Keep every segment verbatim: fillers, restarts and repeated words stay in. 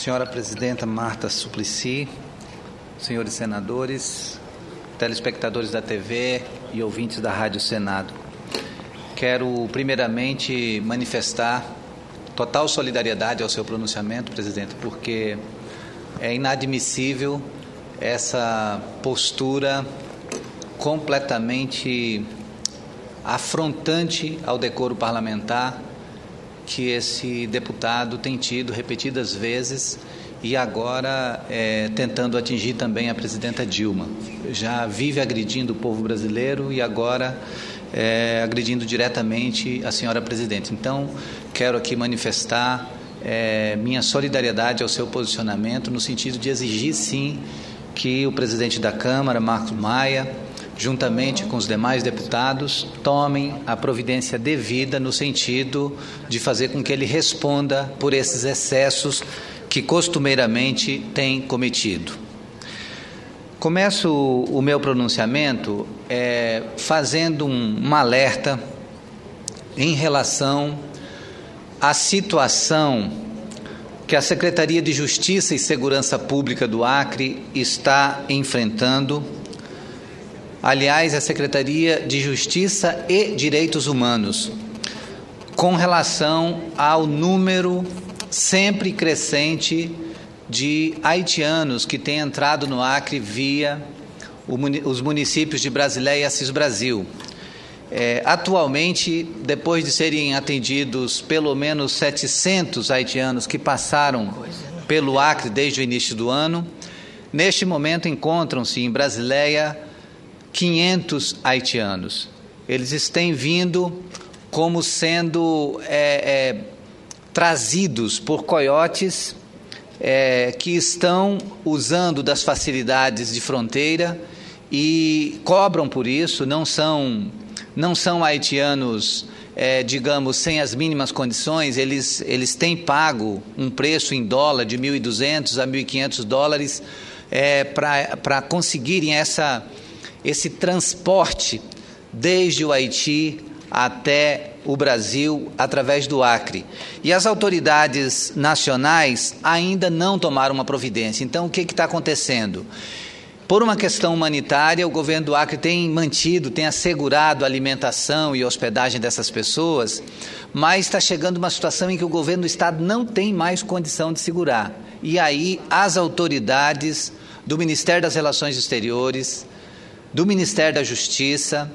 Senhora Presidenta Marta Suplicy, senhores senadores, telespectadores da T V e ouvintes da Rádio Senado. Quero, primeiramente, manifestar total solidariedade ao seu pronunciamento, presidente, porque é inadmissível essa postura completamente afrontante ao decoro parlamentar que esse deputado tem tido repetidas vezes e agora é, tentando atingir também a presidenta Dilma. Já vive agredindo o povo brasileiro e agora é, agredindo diretamente a senhora presidente. Então, quero aqui manifestar é, minha solidariedade ao seu posicionamento no sentido de exigir, sim, que o presidente da Câmara, Marcos Maia, juntamente com os demais deputados, tomem a providência devida no sentido de fazer com que ele responda por esses excessos que costumeiramente tem cometido. Começo o meu pronunciamento é, fazendo um, um alerta em relação à situação que a Secretaria de Justiça e Segurança Pública do Acre está enfrentando. Aliás, a Secretaria de Justiça e Direitos Humanos, com relação ao número sempre crescente de haitianos que têm entrado no Acre via o, os municípios de Brasileia e Assis Brasil. É, atualmente, depois de serem atendidos pelo menos setecentos haitianos que passaram pelo Acre desde o início do ano, neste momento encontram-se em Brasileia quinhentos haitianos. Eles têm vindo como sendo é, é, trazidos por coiotes é, que estão usando das facilidades de fronteira e cobram por isso. Não são, não são haitianos, é, digamos, sem as mínimas condições. Eles, eles têm pago um preço em dólar de mil e duzentos a mil e quinhentos dólares é, para conseguirem essa esse transporte desde o Haiti até o Brasil através do Acre. E as autoridades nacionais ainda não tomaram uma providência. Então, o que está acontecendo? Por uma questão humanitária, o governo do Acre tem mantido, tem assegurado a alimentação e hospedagem dessas pessoas, mas está chegando uma situação em que o governo do Estado não tem mais condição de segurar. E aí as autoridades do Ministério das Relações Exteriores, do Ministério da Justiça,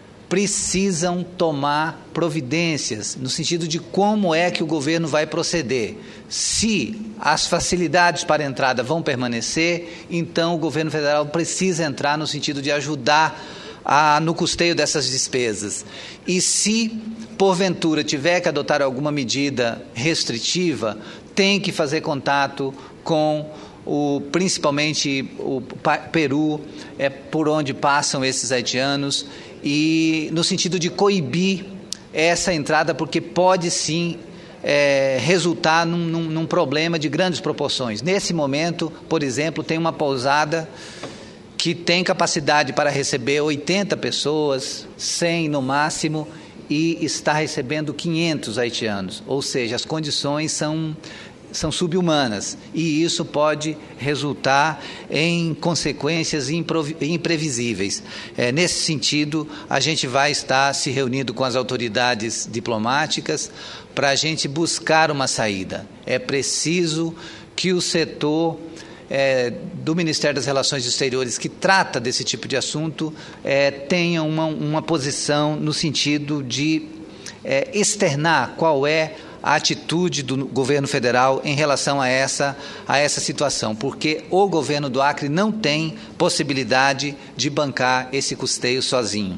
precisam tomar providências no sentido de como é que o governo vai proceder. Se as facilidades para entrada vão permanecer, então o governo federal precisa entrar no sentido de ajudar a, no custeio dessas despesas. E se, porventura, tiver que adotar alguma medida restritiva, tem que fazer contato com O, principalmente o Peru, é por onde passam esses haitianos, e no sentido de coibir essa entrada, porque pode sim é, resultar num, num, num problema de grandes proporções. Nesse momento, por exemplo, tem uma pousada que tem capacidade para receber oitenta pessoas, cem no máximo, e está recebendo quinhentos haitianos, ou seja, as condições são são subhumanas, e isso pode resultar em consequências imprevisíveis. É, nesse sentido, a gente vai estar se reunindo com as autoridades diplomáticas para a gente buscar uma saída. É preciso que o setor é, do Ministério das Relações Exteriores, que trata desse tipo de assunto, é, tenha uma, uma posição no sentido de é, externar qual é a atitude do governo federal em relação a essa, a essa situação, porque o governo do Acre não tem possibilidade de bancar esse custeio sozinho.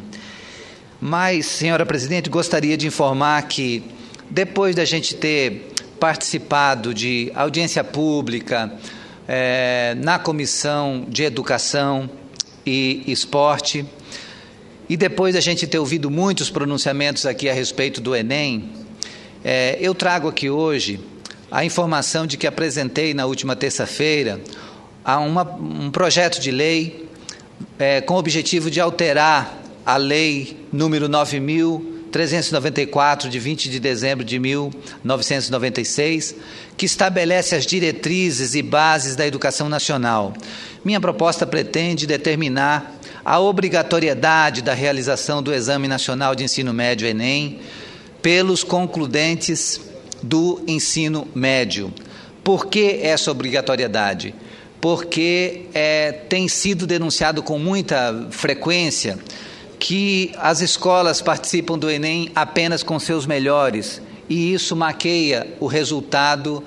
Mas, senhora presidente, gostaria de informar que, depois da gente ter participado de audiência pública é, na Comissão de Educação e Esporte, e depois da gente ter ouvido muitos pronunciamentos aqui a respeito do Enem, É, eu trago aqui hoje a informação de que apresentei na última terça-feira a uma, um projeto de lei é, com o objetivo de alterar a lei número nove mil trezentos e noventa e quatro, de vinte de dezembro de mil novecentos e noventa e seis, que estabelece as diretrizes e bases da educação nacional. Minha proposta pretende determinar a obrigatoriedade da realização do Exame Nacional de Ensino Médio, Enem, pelos concludentes do ensino médio. Por que essa obrigatoriedade? Porque é, tem sido denunciado com muita frequência que as escolas participam do Enem apenas com seus melhores, e isso maqueia o resultado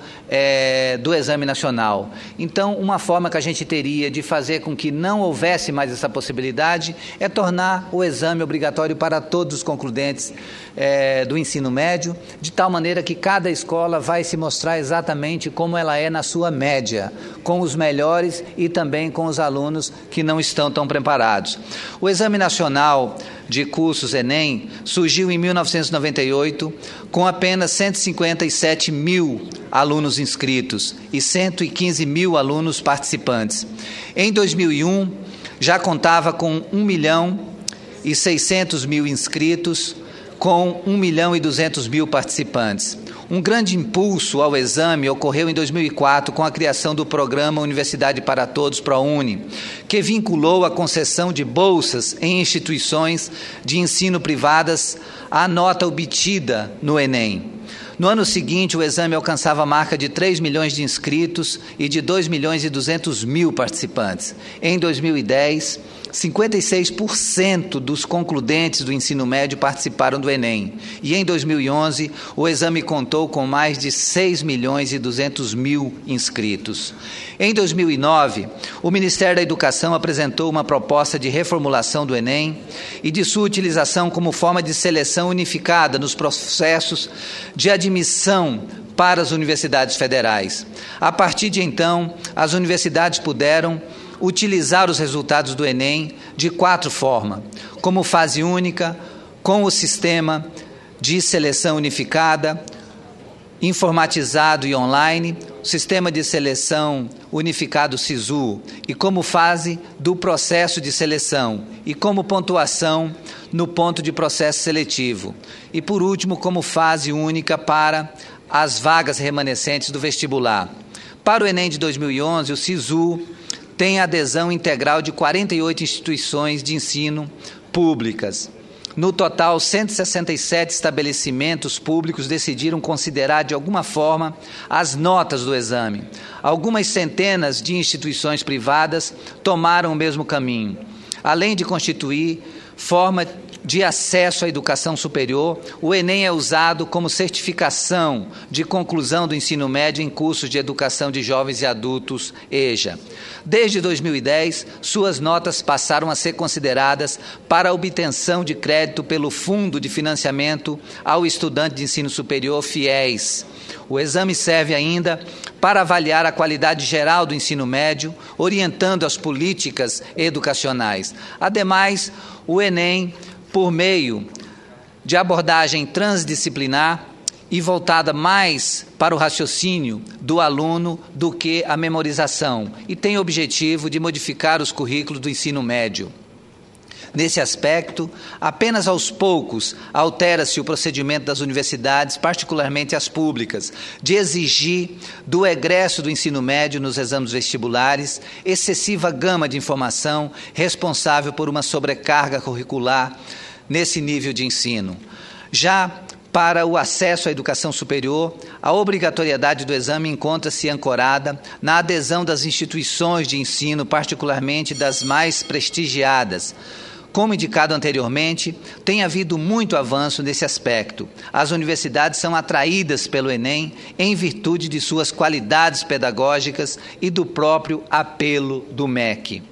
é, do Exame Nacional. Então, uma forma que a gente teria de fazer com que não houvesse mais essa possibilidade é tornar o exame obrigatório para todos os concludentes é, do ensino médio, de tal maneira que cada escola vai se mostrar exatamente como ela é na sua média, com os melhores e também com os alunos que não estão tão preparados. O Exame Nacional de Cursos Enem surgiu em mil novecentos e noventa e oito com apenas cento e cinquenta e sete mil alunos inscritos e cento e quinze mil alunos participantes. Em dois mil e um, já contava com um milhão e seiscentos mil inscritos, com um milhão e duzentos mil participantes. Um grande impulso ao exame ocorreu em dois mil e quatro com a criação do programa Universidade para Todos, ProUni, que vinculou a concessão de bolsas em instituições de ensino privadas à nota obtida no Enem. No ano seguinte, o exame alcançava a marca de três milhões de inscritos e de dois milhões e duzentos mil participantes. Em dois mil e dez, cinquenta e seis por cento dos concludentes do ensino médio participaram do Enem. E em dois mil e onze, o exame contou com mais de seis milhões e duzentos mil inscritos. Em dois mil e nove, o Ministério da Educação apresentou uma proposta de reformulação do Enem e de sua utilização como forma de seleção unificada nos processos de admissão para as universidades federais. A partir de então, as universidades puderam utilizar os resultados do Enem de quatro formas: como fase única, com o sistema de seleção unificada, informatizado e online, sistema de seleção unificado SISU, e como fase do processo de seleção, e como pontuação no ponto de processo seletivo, e por último, como fase única para as vagas remanescentes do vestibular. Para o Enem de dois mil e onze, o SISU tem adesão integral de quarenta e oito instituições de ensino públicas. No total, cento e sessenta e sete estabelecimentos públicos decidiram considerar de alguma forma as notas do exame. Algumas centenas de instituições privadas tomaram o mesmo caminho. Além de constituir forma de acesso à educação superior, o Enem é usado como certificação de conclusão do ensino médio em cursos de educação de jovens e adultos, EJA. Desde dois mil e dez, suas notas passaram a ser consideradas para a obtenção de crédito pelo Fundo de Financiamento ao Estudante de Ensino Superior, FIES. O exame serve ainda para avaliar a qualidade geral do ensino médio, orientando as políticas educacionais. Ademais, o Enem, por meio de abordagem transdisciplinar e voltada mais para o raciocínio do aluno do que a memorização, e tem o objetivo de modificar os currículos do ensino médio. Nesse aspecto, apenas aos poucos altera-se o procedimento das universidades, particularmente as públicas, de exigir do egresso do ensino médio nos exames vestibulares excessiva gama de informação responsável por uma sobrecarga curricular nesse nível de ensino. Já para o acesso à educação superior, a obrigatoriedade do exame encontra-se ancorada na adesão das instituições de ensino, particularmente das mais prestigiadas. Como indicado anteriormente, tem havido muito avanço nesse aspecto. As universidades são atraídas pelo Enem em virtude de suas qualidades pedagógicas e do próprio apelo do M E C.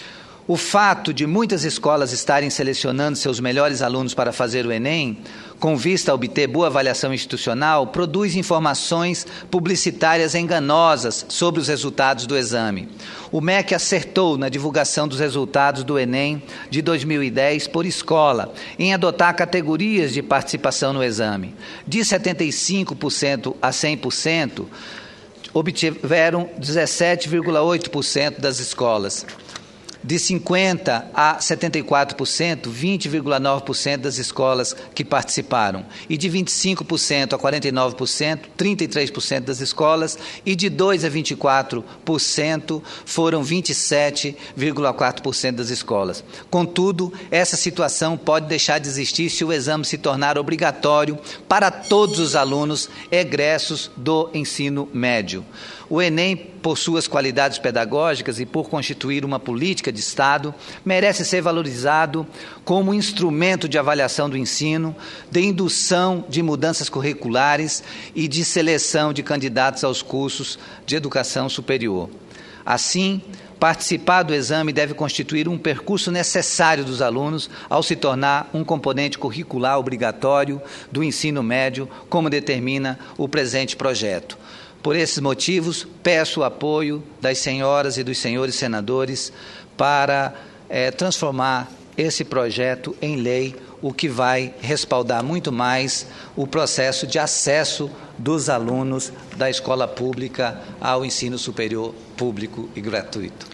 O fato de muitas escolas estarem selecionando seus melhores alunos para fazer o Enem, com vista a obter boa avaliação institucional, produz informações publicitárias enganosas sobre os resultados do exame. O M E C acertou na divulgação dos resultados do Enem de dois mil e dez por escola, em adotar categorias de participação no exame. De setenta e cinco por cento a cem por cento, obtiveram dezessete vírgula oito por cento das escolas. de cinquenta a setenta e quatro por cento, vinte vírgula nove por cento das escolas que participaram, e de vinte e cinco por cento a quarenta e nove por cento, trinta e três por cento das escolas, e de dois a vinte e quatro por cento foram vinte e sete vírgula quatro por cento das escolas. Contudo, essa situação pode deixar de existir se o exame se tornar obrigatório para todos os alunos egressos do ensino médio. O Enem, por suas qualidades pedagógicas e por constituir uma política de Estado, merece ser valorizado como instrumento de avaliação do ensino, de indução de mudanças curriculares e de seleção de candidatos aos cursos de educação superior. Assim, participar do exame deve constituir um percurso necessário dos alunos ao se tornar um componente curricular obrigatório do ensino médio, como determina o presente projeto. Por esses motivos, peço o apoio das senhoras e dos senhores senadores para é, transformar esse projeto em lei, o que vai respaldar muito mais o processo de acesso dos alunos da escola pública ao ensino superior público e gratuito.